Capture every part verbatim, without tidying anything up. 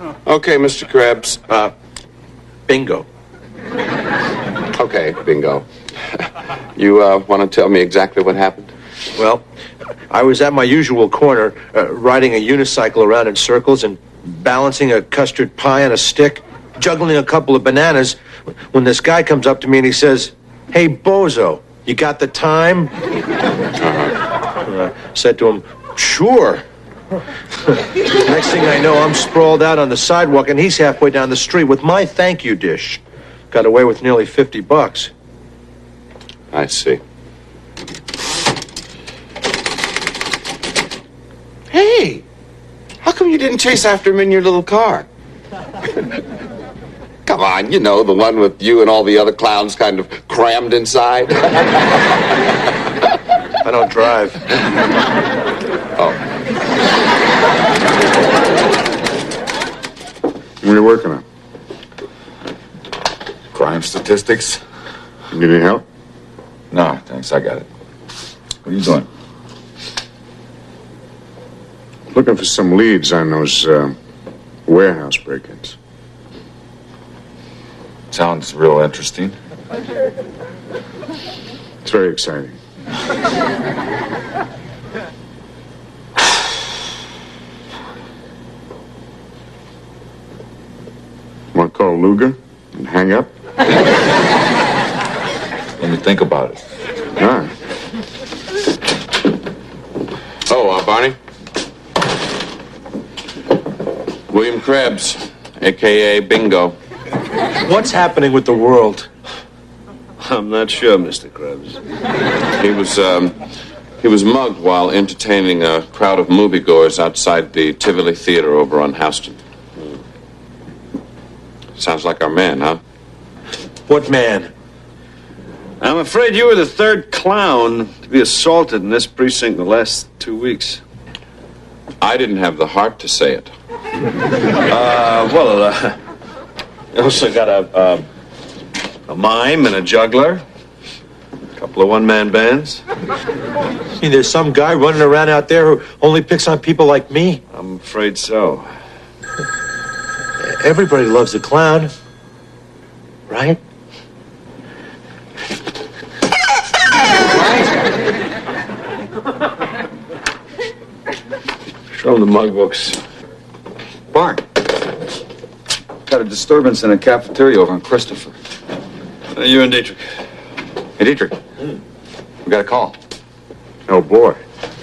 Okay, Mister Krebs. Uh, bingo. Okay, bingo. You uh, want to tell me exactly what happened? Well, I was at my usual corner, uh, riding a unicycle around in circles and balancing a custard pie on a stick, juggling a couple of bananas, when this guy comes up to me and he says, "Hey, bozo, you got the time?" Uh-huh. I said to him, "Sure." Next thing I know, I'm sprawled out on the sidewalk and he's halfway down the street with my thank you dish. Got away with nearly fifty bucks. I see. Hey, how come you didn't chase after him in your little car? Come on, you know, the one with you and all the other clowns kind of crammed inside. I don't drive. Oh. What are you working on? Crime statistics? You need any help? No, thanks, I got it. What are you doing? Looking for some leads on those uh, warehouse break-ins. Sounds real interesting. It's very exciting. Want to call Luger and hang up? Let me think about it. All right. Oh, uh, Barney? William Krebs, a k a. Bingo. What's happening with the world? I'm not sure, Mister Krebs. He was, um, he was mugged while entertaining a crowd of moviegoers outside the Tivoli Theater over on Houston. Sounds like our man, huh? What man? I'm afraid you were the third clown to be assaulted in this precinct in the last two weeks. I didn't have the heart to say it. Uh, well, uh, I also got a, uh, a mime and a juggler. A couple of one-man bands. I mean, there's some guy running around out there who only picks on people like me. I'm afraid so. Everybody loves the clown, right? Show him the mug books. Bart, got a disturbance in a cafeteria over on Christopher. Uh, you and Dietrich. Hey, Dietrich, mm. we got a call. Oh, boy.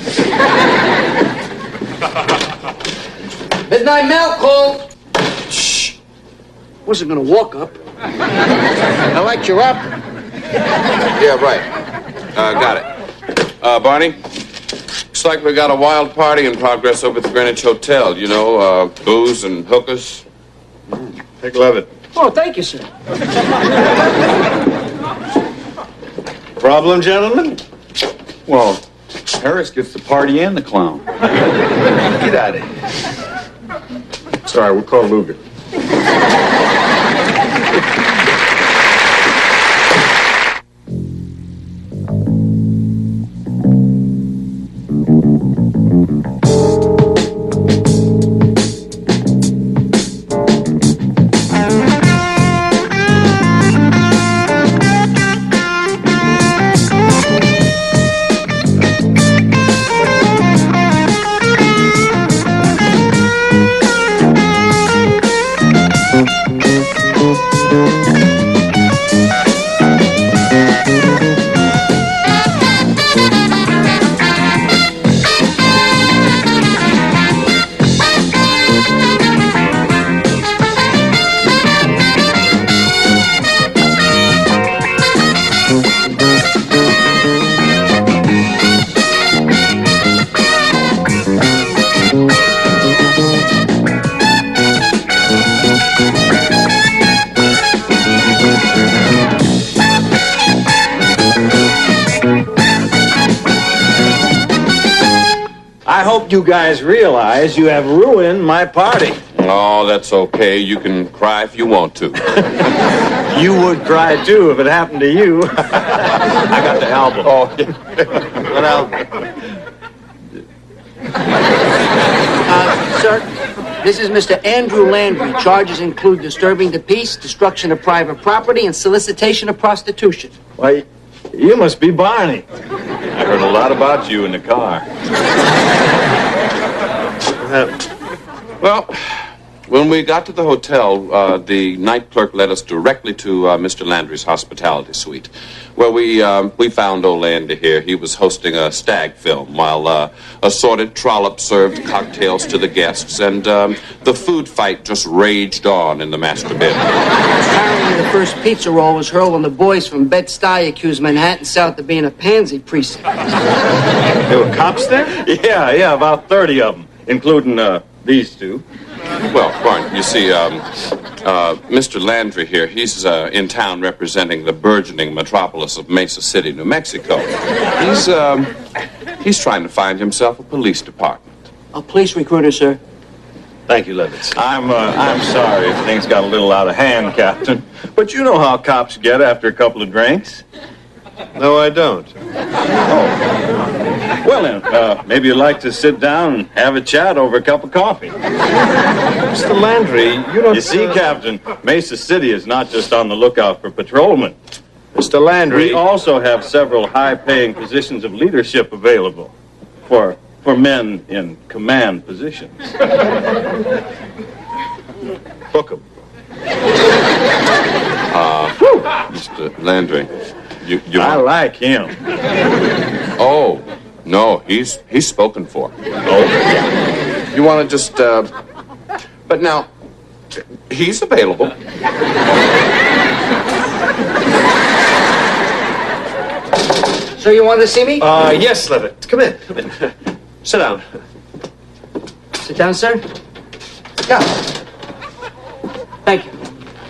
Midnight Mel called. Shh. Wasn't gonna walk up. I liked you up. Yeah, right. Uh, got it. Uh, Barney? Looks like we got a wild party in progress over at the Greenwich Hotel. You know, uh, booze and hookers. Mm, Take Levitt. Oh, thank you, sir. Problem, gentlemen? Well, Harris gets the party and the clown. Get out of here. Sorry, we'll call Luger. I hope you guys realize you have ruined my party. Oh, that's okay. You can cry if you want to. You would cry, too, if it happened to you. I got the album. Oh, yeah. What album? Uh, sir, This is Mister Andrew Landry. Charges include disturbing the peace, destruction of private property, and solicitation of prostitution. Why, you must be Barney. I heard a lot about you in the car. Well, when we got to the hotel, uh, the night clerk led us directly to uh, Mister Landry's hospitality suite, where we um, we found old Andy here. He was hosting a stag film while uh, assorted trollop served cocktails to the guests, and um, the food fight just raged on in the master bedroom. Apparently, the first pizza roll was hurled on the boys from Bed-Stuy, accused Manhattan South of being a pansy precinct. There were cops there? Yeah, yeah, about thirty of them, including uh, these two. Well, Barney, you see, um, uh, Mister Landry here, he's uh, in town representing the burgeoning metropolis of Mesa City, New Mexico. He's, um, he's trying to find himself a police department. A police recruiter, sir. Thank you, Levitz. I'm, uh, I'm sorry if things got a little out of hand, Captain. But you know how cops get after a couple of drinks. No, I don't. Well, then, uh, maybe you'd like to sit down and have a chat over a cup of coffee. Mister Landry, you don't... You see, Captain, Mesa City is not just on the lookout for patrolmen. Mister Landry... We also have several high-paying positions of leadership available for for men in command positions. Book 'em. Uh, Mister Landry, you, you I want... like him. Oh, no, he's he's spoken for. Oh, You want to just, uh... But now, he's available. So you wanted to see me? Uh, yes, Levitt. Come in, come in. Sit down. Sit down, sir. Yeah. Thank you.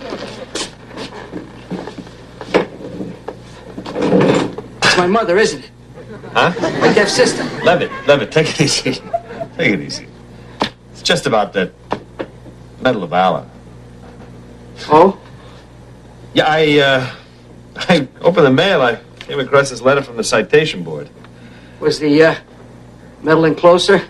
It's my mother, isn't it? Huh? My deaf sister. Levitt, Levitt, take it easy. Take it easy. It's just about that Medal of Valor. Oh? Yeah, I, uh, I opened the mail. I came across this letter from the citation board. Was the, uh, medal in closer?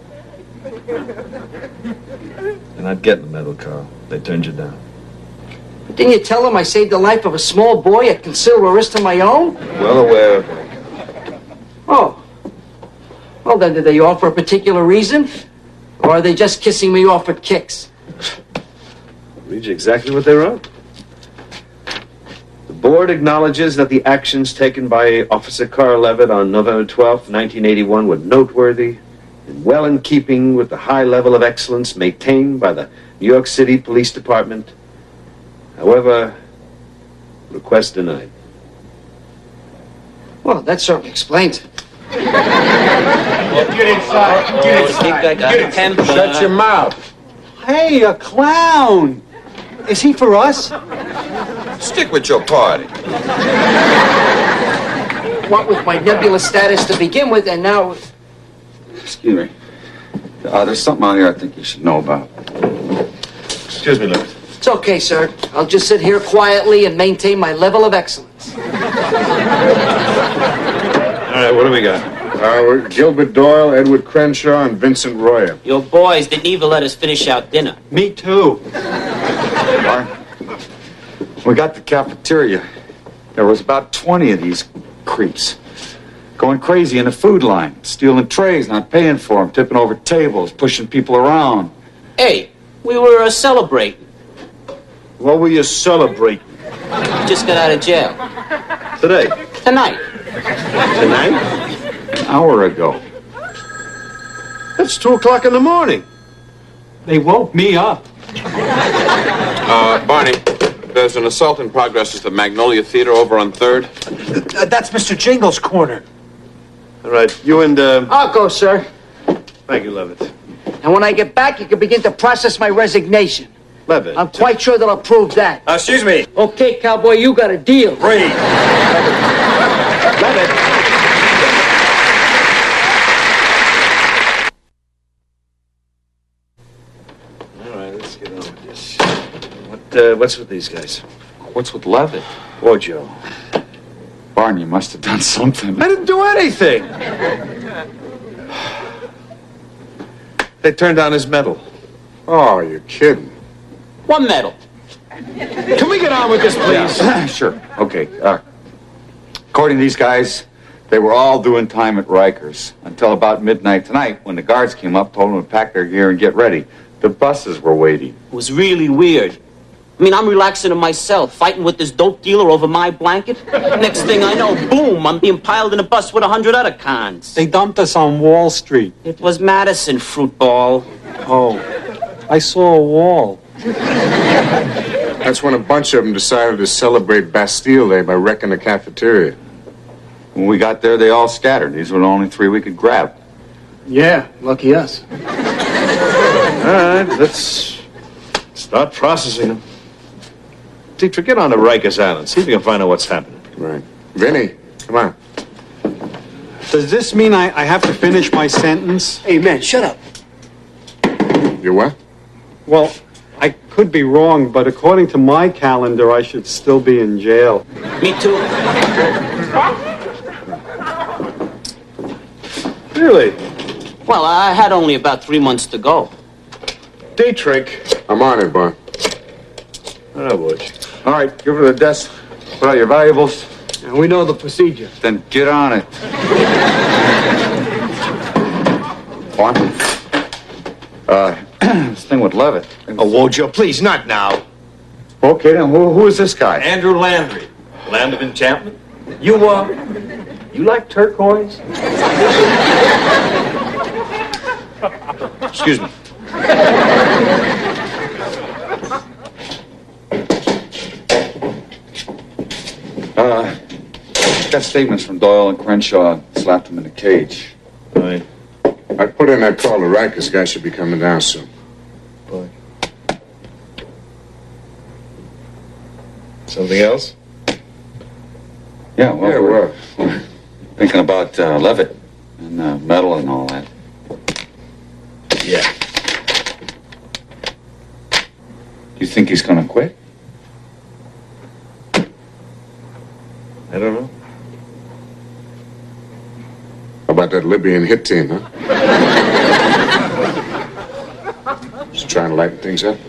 You're not getting the medal, Carl. They turned you down. Didn't you tell them I saved the life of a small boy at considerable risk to my own? Well aware of that. Oh. Well, then, did they offer a particular reason? Or are they just kissing me off for kicks? Read you exactly what they wrote. The board acknowledges that the actions taken by Officer Carl Levitt on November twelfth, nineteen eighty-one were noteworthy and well in keeping with the high level of excellence maintained by the New York City Police Department. However, request denied. Well, that certainly explains it. Get inside. Get inside. Get inside. Shut your mouth. Hey, a clown! Is he for us? Stick with your party. What with my nebulous status to begin with, and now... Excuse me. Uh, there's something out here I think you should know about. Excuse me, Levitt. It's okay, sir. I'll just sit here quietly and maintain my level of excellence. All right, what do we got? Uh, we're Gilbert Doyle, Edward Crenshaw, and Vincent Royer. Your boys didn't even let us finish our dinner. Me too. Barn, we got the cafeteria. There was about twenty of these creeps going crazy in the food line, stealing trays, not paying for them, tipping over tables, pushing people around. Hey, we were uh, celebrating. What were you celebrating? We just got out of jail. Today? Tonight. Tonight? An hour ago. It's two o'clock in the morning. They woke me up. Uh, Barney, there's an assault in progress at the Magnolia Theater over on third. Uh, that's Mister Jingle's corner. All right, you and, uh... I'll go, sir. Thank you, Levitt. And when I get back, you can begin to process my resignation. Levitt. I'm quite sure that I'll prove that. Uh, excuse me. Okay, cowboy, you got a deal. Read. Levitt. All right, let's get on with this. What, uh, what's with these guys? What's with Levitt? Oh, Joe. Barn, you must have done something. I didn't do anything. They turned down his medal. Oh, you're kidding. One medal. Can we get on with this, please? Yeah. Sure. Okay. Uh, according to these guys, they were all doing time at Rikers until about midnight tonight when the guards came up, told them to pack their gear and get ready. The buses were waiting. It was really weird. I mean, I'm relaxing in my cell, fighting with this dope dealer over my blanket. Next thing I know, boom, I'm being piled in a bus with a hundred other cons. They dumped us on Wall Street. It was Madison, fruitball. Oh, I saw a wall. That's when a bunch of them decided to celebrate Bastille Day by wrecking the cafeteria. When we got there, they all scattered. These were the only three we could grab. Yeah, lucky us. All right, let's start processing them. Dietrich, get on to Rikers Island. See if you can find out what's happening. Right. Vinny, come on. Does this mean I, I have to finish my sentence? Hey, man, shut up. You what? Well, I could be wrong, but according to my calendar, I should still be in jail. Me too. Really? Well, I had only about three months to go. Dietrich. I'm on it, boy. Oh, boy. All right, give her the desk. Put out your valuables. And we know the procedure. Then get on it. What? Uh, this thing with Levitt. Oh, Wojo, please, not now. Okay, then who, who is this guy? Andrew Landry, Land of Enchantment. You, uh, you like turquoise? Excuse me. Uh, got statements from Doyle and Crenshaw. Slapped him in the cage. Right. I put in that call to Rikers. Guy should be coming down soon. Boy. Something else? Yeah, well, Yeah, we're, we're thinking about uh, Levitt and uh, metal and all that. Yeah. You think he's gonna quit? I don't know. How about that Libyan hit team, huh? Just trying to lighten things up.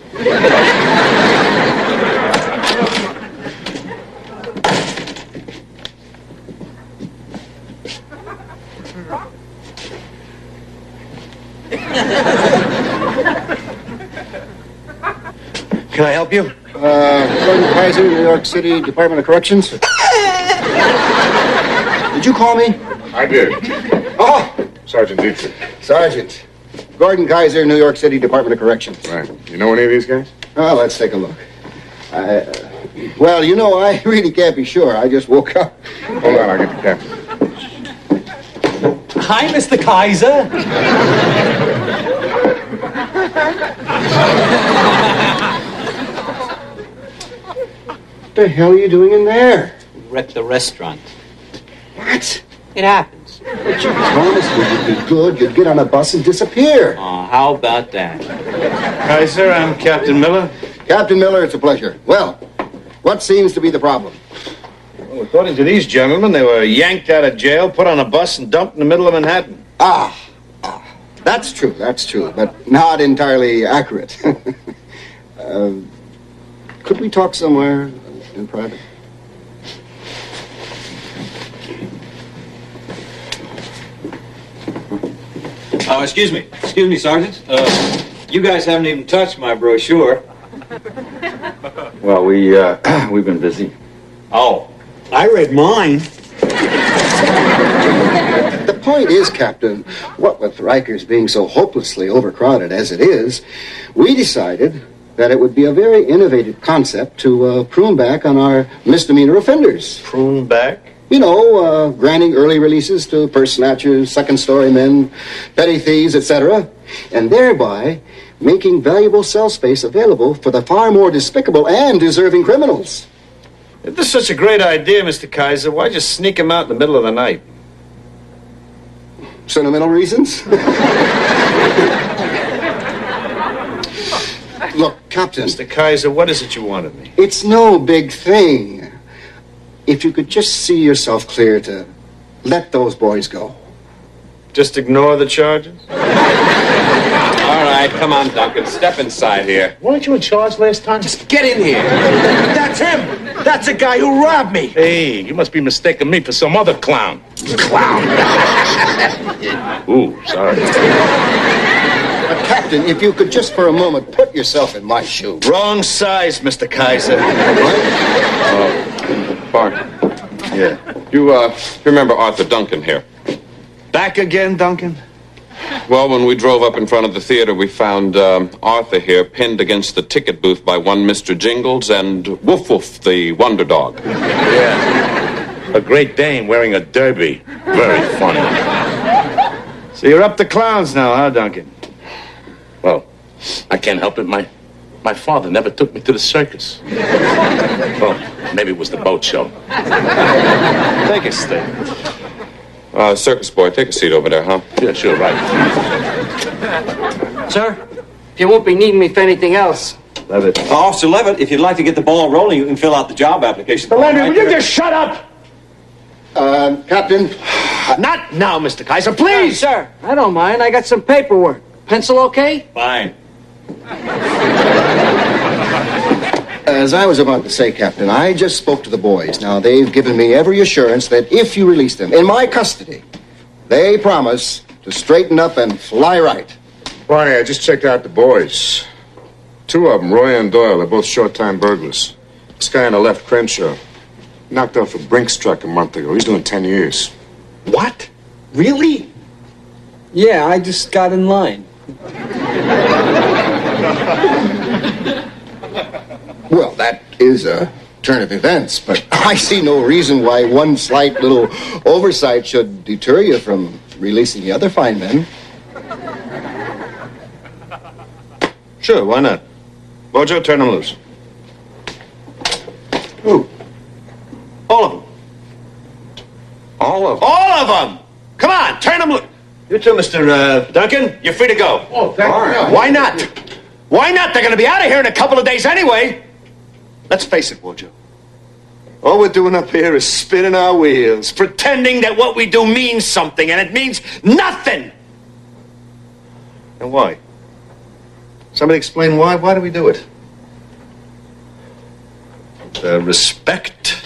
Can I help you? Uh, Gordon Kaiser, New York City Department of Corrections. Did you call me? I did. Oh, Sergeant Dietrich. Sergeant. Gordon Kaiser, New York City Department of Corrections. Right. You know any of these guys? Oh, let's take a look. I, uh, well, you know, I really can't be sure. I just woke up. Hold on, I'll get the captain. Hi, Mister Kaiser. What the hell are you doing in there? Wrecked the restaurant. What? It happens. But you promised me you'd be good, you'd get on a bus and disappear. Oh, how about that? Kaiser, I'm Captain Miller. Captain Miller, it's a pleasure. Well, what seems to be the problem? Well, according to these gentlemen, they were yanked out of jail, put on a bus, and dumped in the middle of Manhattan. Ah, ah that's true, that's true, but not entirely accurate. uh, could we talk somewhere in private? Oh, excuse me. Excuse me, Sergeant. Uh, you guys haven't even touched my brochure. Well, we, uh, we've been busy. Oh. I read mine. The point is, Captain, what with Rikers being so hopelessly overcrowded as it is, we decided that it would be a very innovative concept to uh, prune back on our misdemeanor offenders. Prune back? You know, uh, granting early releases to purse snatchers, second-story men, petty thieves, et cetera, and thereby making valuable cell space available for the far more despicable and deserving criminals. If this is such a great idea, Mister Kaiser, why just sneak him out in the middle of the night? Sentimental reasons? Look, Captain. Mister Kaiser, what is it you want of me? It's no big thing. If you could just see yourself clear to let those boys go. Just ignore the charges? All right. right, come on, Duncan. Step inside here. Weren't you in charge last time? Just get in here. That's him. That's the guy who robbed me. Hey, you must be mistaking me for some other clown. Clown. Ooh, sorry. Uh, Captain, if you could just for a moment put yourself in my shoes. Wrong size, Mister Kaiser. Uh, Bart. Yeah. You, uh, you remember Arthur Duncan here? Back again, Duncan? Well, when we drove up in front of the theater, we found um, Arthur here pinned against the ticket booth by one Mister Jingles and Woof Woof, the wonder dog. Yeah. A Great Dane wearing a derby. Very funny. So you're up to clowns now, huh, Duncan? Well, I can't help it. My my father never took me to the circus. Well, maybe it was the boat show. Take a seat. Uh, circus boy, take a seat over there, huh? Yeah, sure, right. Sir, if you won't be needing me for anything else. Levitt. Uh, Officer Levitt, if you'd like to get the ball rolling, you can fill out the job application. Landry, will you just shut up? Uh, Captain? Not now, Mister Kaiser, please. Uh, sir, I don't mind. I got some paperwork. Pencil okay? Fine. As I was about to say, Captain, I just spoke to the boys. Now, they've given me every assurance that if you release them in my custody, they promise to straighten up and fly right. Barney, I just checked out the boys. Two of them, Roy and Doyle, they're both short-time burglars. This guy on the left, Crenshaw, knocked off a Brinks truck a month ago. He's doing ten years. What? Really? Yeah, I just got in line. Well, that is a turn of events, but I see no reason why one slight little oversight should deter you from releasing the other fine men. Sure, why not? Bojo, turn them loose. Who? All of them. All of them? All of them! Come on, turn them loose. You too, Mister Uh, Duncan, you're free to go. Oh, thank you. Why not? Why not? They're going to be out of here in a couple of days anyway. Let's face it, Wojo. All we're doing up here is spinning our wheels, pretending that what we do means something, and it means nothing. And why? Somebody explain why? Why do we do it? Uh, respect?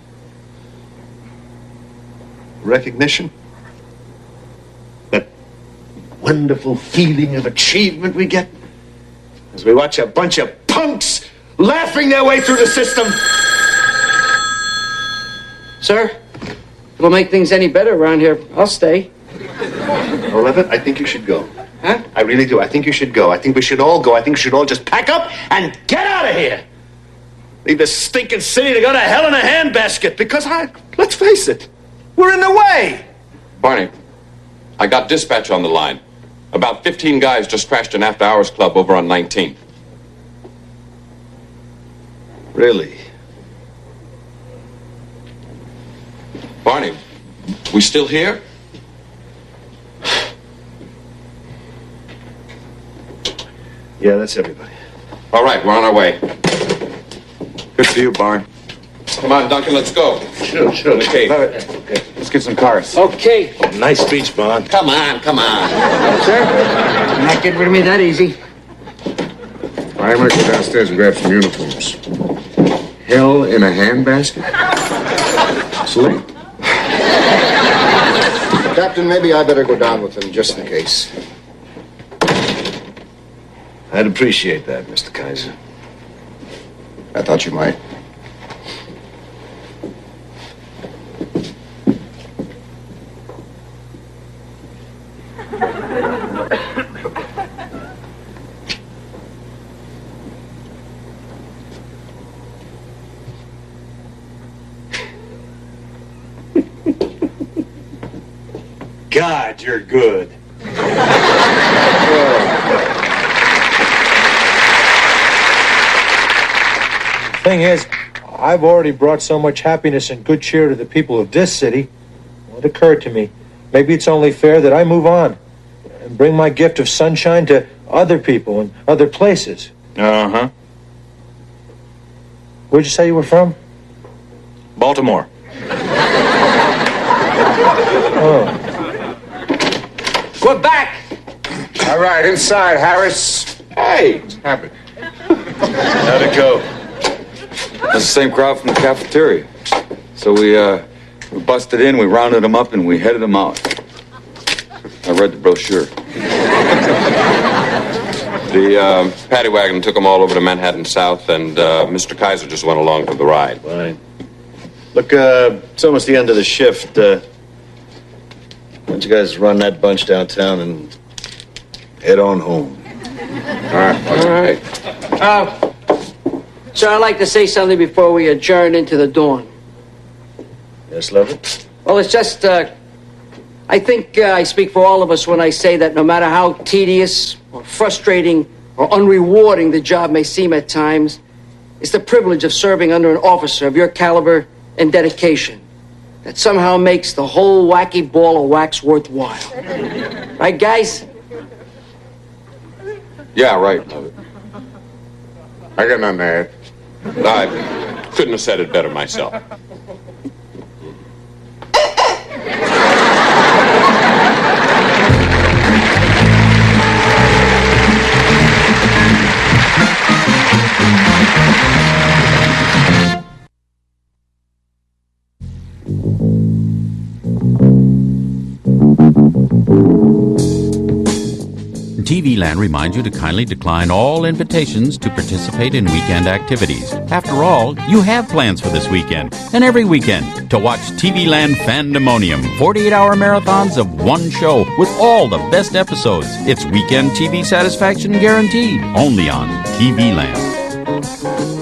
Recognition? That wonderful feeling of achievement we get as we watch a bunch of punks laughing their way through the system. Sir, if it'll make things any better around here, I'll stay. Oh, Levitt, I think you should go. Huh? I really do. I think you should go. I think we should all go. I think we should all just pack up and get out of here. Leave this stinking city to go to hell in a handbasket because, I, let's face it, we're in the way. Barney, I got dispatch on the line. About fifteen guys just crashed an after-hours club over on nineteenth. Really? Barney, we still here? Yeah, that's everybody. All right, we're on our way. Good for you, Barn. Come on, Duncan, let's go. Sure, sure. Okay. Okay, let's get some cars. Okay. Nice speech, Bond. Come on, come on. Sir, you're not getting rid of me that easy. I'm going to go downstairs and grab some uniforms. Hell in a handbasket? Sleep. Captain, maybe I better go down with them just in case. I'd appreciate that, Mister Kaiser. I thought you might. God, you're good. Thing is, I've already brought so much happiness and good cheer to the people of this city. Well, it occurred to me, maybe it's only fair that I move on and bring my gift of sunshine to other people and other places. Uh-huh. Where'd you say you were from? Baltimore. Oh. We're back. All right, inside, Harris. Hey, have it. How'd it go? That's the same crowd from the cafeteria. So we, uh, we busted in, we rounded them up, and we headed them out. I read the brochure. The uh, paddy wagon took them all over to Manhattan South, and uh, Mister Kaiser just went along for the ride. Fine. Look, uh, it's almost the end of the shift. Uh, why don't you guys run that bunch downtown and head on home? All right. All right. Uh, sir, I'd like to say something before we adjourn into the dawn. Yes, Levitt? Well, it's just, uh, I think uh, I speak for all of us when I say that no matter how tedious or frustrating or unrewarding the job may seem at times, it's the privilege of serving under an officer of your caliber and dedication that somehow makes the whole wacky ball of wax worthwhile. Right, guys? Yeah, right. I got nothing to add. I couldn't have said it better myself. T V Land reminds you to kindly decline all invitations to participate in weekend activities. After all, you have plans for this weekend and every weekend to watch T V Land Fandemonium, forty-eight hour marathons of one show with all the best episodes. It's weekend T V satisfaction guaranteed, only on T V Land.